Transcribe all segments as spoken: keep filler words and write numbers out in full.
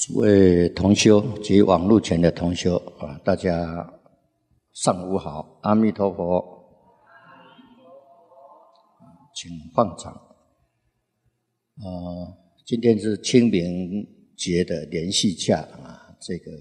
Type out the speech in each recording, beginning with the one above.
诸位同修及网络前的同修啊，大家上午好，阿弥陀佛，请放掌。呃，今天是清明节的连续假啊，这个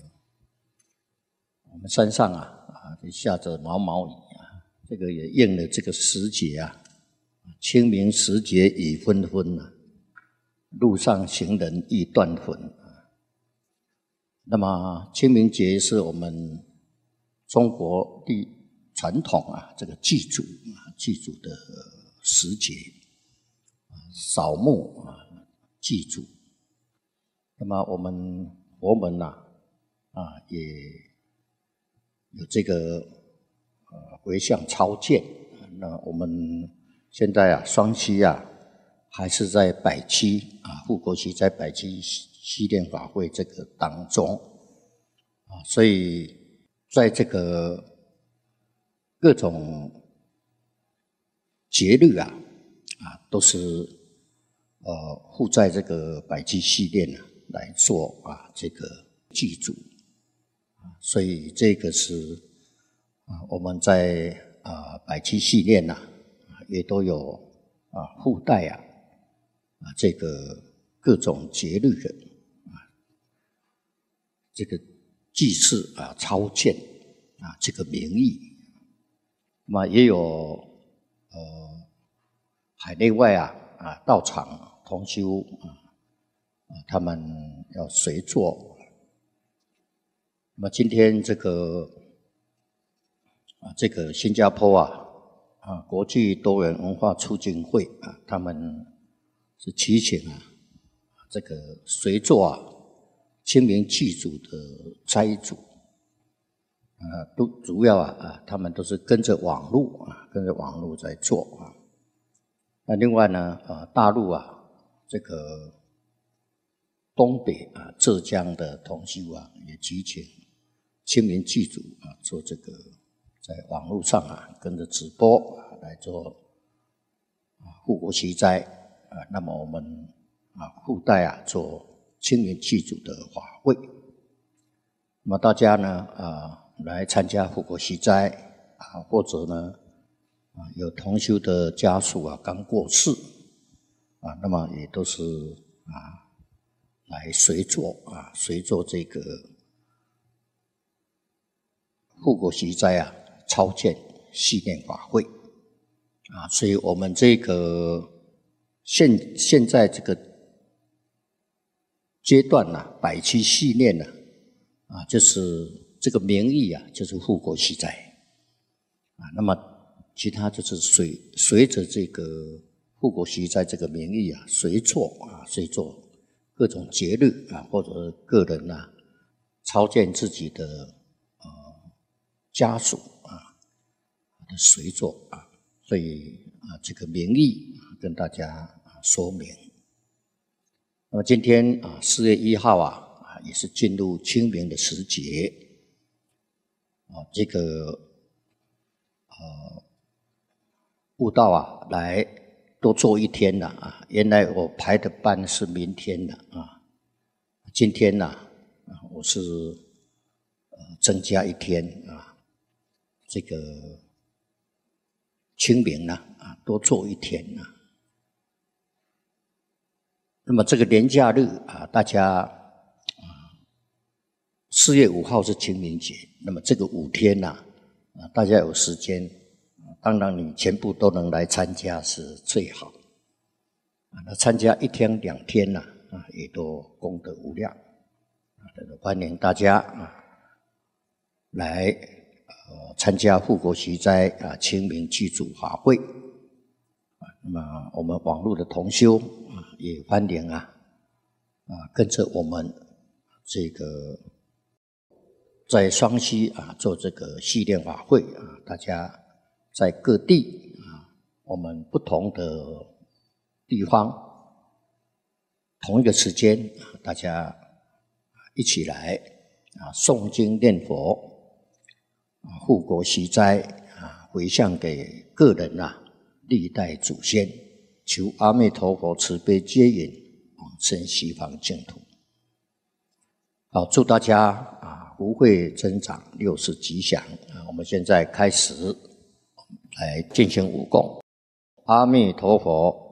我们山上啊啊下着毛毛雨啊，这个也应了这个时节啊，清明时节雨纷纷啊，路上行人欲断魂。那么清明节是我们中国的传统啊，这个祭祖啊，祭祖的时节，扫墓啊，祭祖。那么我们佛门呐啊，也有这个呃回向超荐。那我们现在啊，双溪啊，还是在百期啊，护国期在百期系列法会这个当中啊，所以在这个各种节日啊啊，都是呃附在这个百期系列呢来做啊这个祭祖啊，所以这个是啊我们在啊百期系列呢也都有啊附带啊啊这个各种节日的这个祭祀啊、超荐啊，这个名义，那么也有呃海内外啊啊道场同修啊啊，他们要随做。那么今天这个啊，这个新加坡啊啊国际多元文化促进会啊，他们是提请啊这个随做啊。清明祭祖的斋主，啊，都主要啊啊，他们都是跟着网路啊，跟着网路在做啊。那另外呢，啊，大陆啊，这个东北啊，浙江的同修啊，也举请清明祭祖啊，做这个在网络上啊，跟着直播啊来做啊护国祈斋啊。那么我们啊附带啊做清明祭祖的法会，那么大家呢啊来参加护国祈斋啊，或者呢啊有同修的家属啊刚过世啊，那么也都是啊来随做啊随做这个护国祈斋啊超荐系列法会啊，所以我们这个现现在这个阶段呢、啊，百期系列呢，啊，就是这个名义啊，就是护国祈斋啊。那么其他就是随随着这个护国祈斋这个名义啊，随做啊，随做各种节日啊，或者个人呐、啊，超荐自己的呃家属啊的随做啊，所以啊，这个名义啊，跟大家啊说明。那么今天啊，四月一号啊，啊也是进入清明的时节啊，这个呃悟道啊，来多做一天了啊。原来我排的班是明天的啊，今天呢啊，我是呃增加一天啊，这个清明呢啊，多做一天啊。那么这个连假日啊，大家啊，四月五号是清明节，那么这个五天呐，啊，大家有时间，当然你全部都能来参加是最好，啊，那参加一天两天呐，啊，也都功德无量，啊，欢迎大家啊来呃参加护国祈斋啊清明祭祖法会。那么我们网络的同修啊，也欢迎啊啊跟着我们这个在双溪啊做这个系列法会啊，大家在各地啊，我们不同的地方，同一个时间啊，大家一起来啊诵经念佛啊，护国祈斋啊，回向给个人呐、啊。历代祖先，求阿弥陀佛慈悲接引往生西方净土。 啊，祝大家啊福慧增长，六事吉祥啊！我们现在开始来进行武功。阿弥陀佛。